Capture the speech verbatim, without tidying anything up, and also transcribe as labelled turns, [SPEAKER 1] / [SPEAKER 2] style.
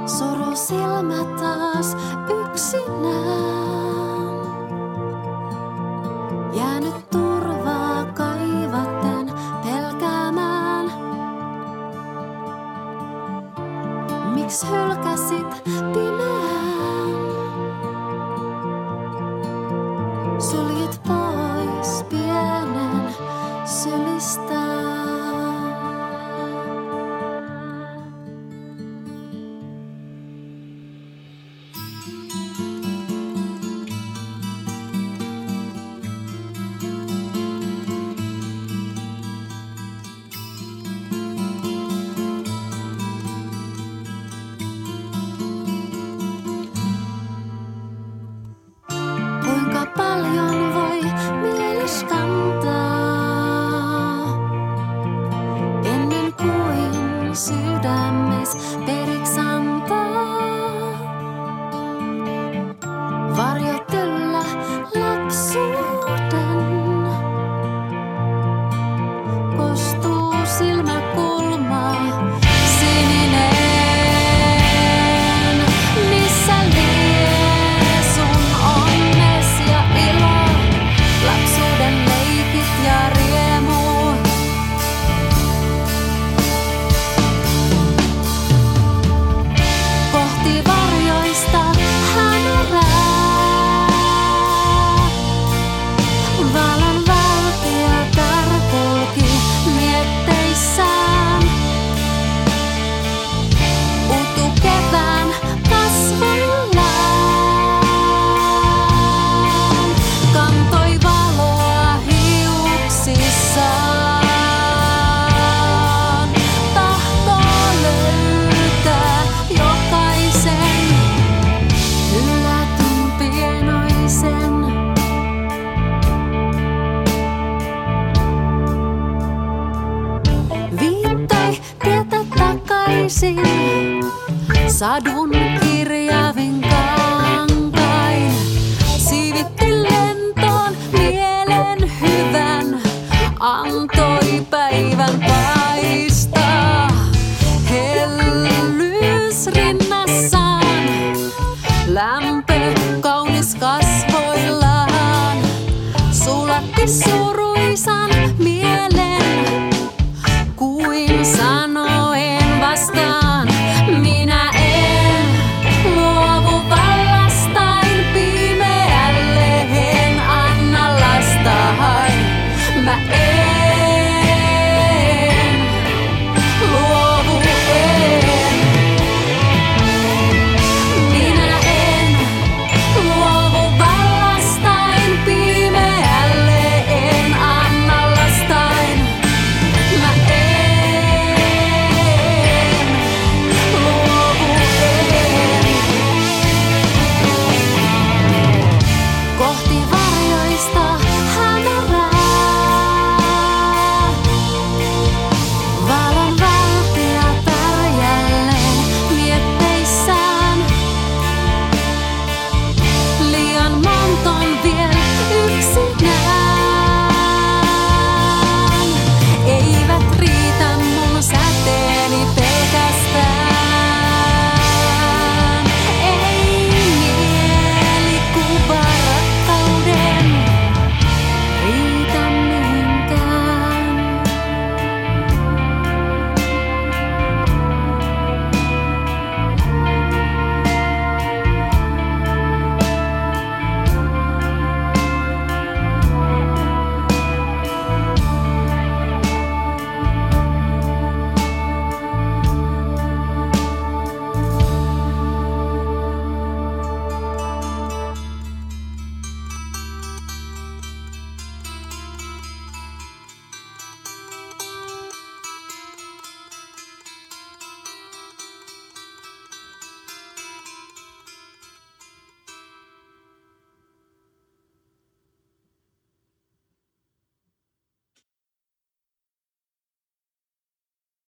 [SPEAKER 1] Suru silmä taas yksinään. Jäänyt turvaa kaivaten pelkäämään. Miks hylkäsit pimeään? Suljit pois pienen sylistään. Kuinka paljon voi mieles kantaa, ennen kuin sydämes periks antaa. Varjotella lapsuuden, kostuu silmäkulma sininen. Missä lie sun onnes ja ilo, lapsuuden leikit ja riemu? Kohti varjoista hämärää, valon valkeatar kulki mietteissään. Utu kevään kasvoillaan, kantoi valoa hiuksissaan. Tahtoo löytää jokaisen hylätyn pienoisen. Viittoi tietä takaisin sadun kirjavin